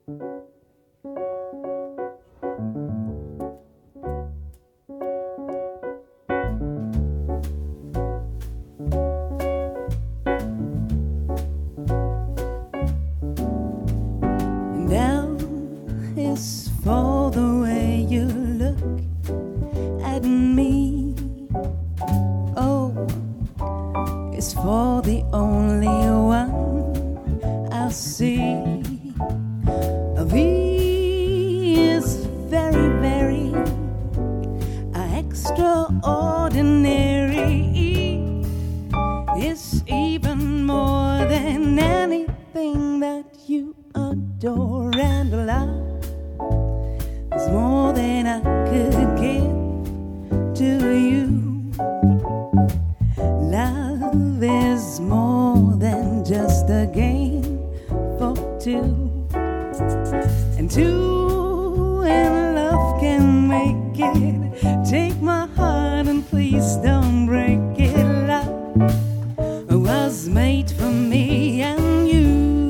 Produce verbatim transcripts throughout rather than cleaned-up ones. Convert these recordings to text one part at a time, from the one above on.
Is for the way you look at me. Oh, it's for the only one I'll see. V is very, very extraordinary. It's even more than anything that you adore and love. It's more than I could give to you. Love is more than just a game for two. And two in love can make it. Take my heart and please don't break it. Love was made for me and you.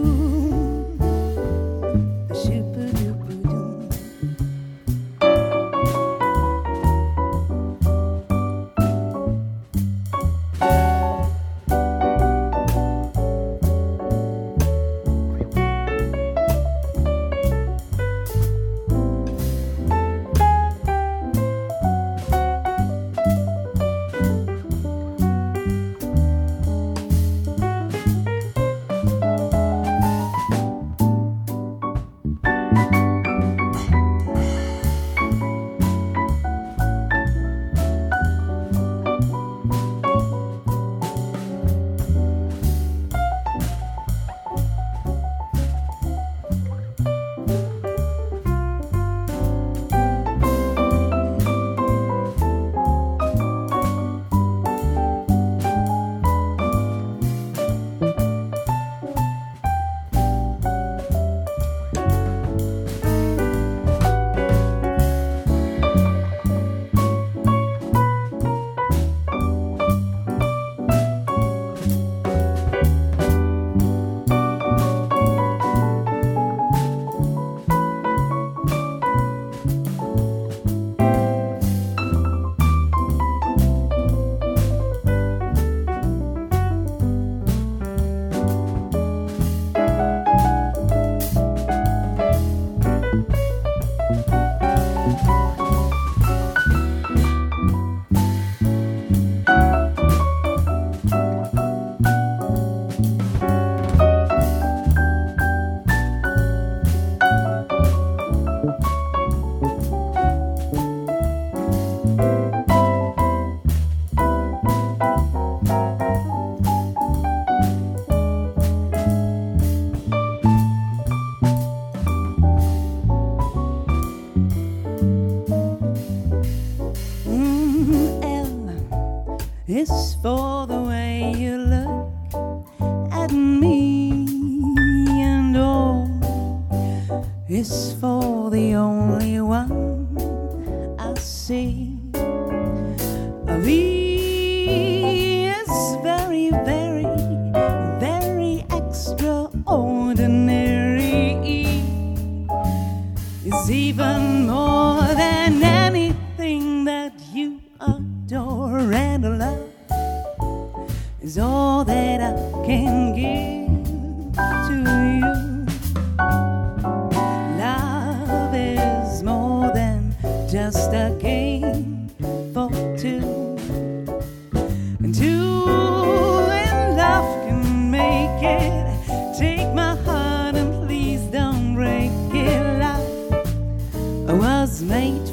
It's for the way you look at me, and oh, it's for the only one I see. V is very, very, very extraordinary. It's even more than anything that you adore and love. Is all that I can give to you. Love is more than just a game for two. And two in love can make it. Take my heart and please don't break it. Love was made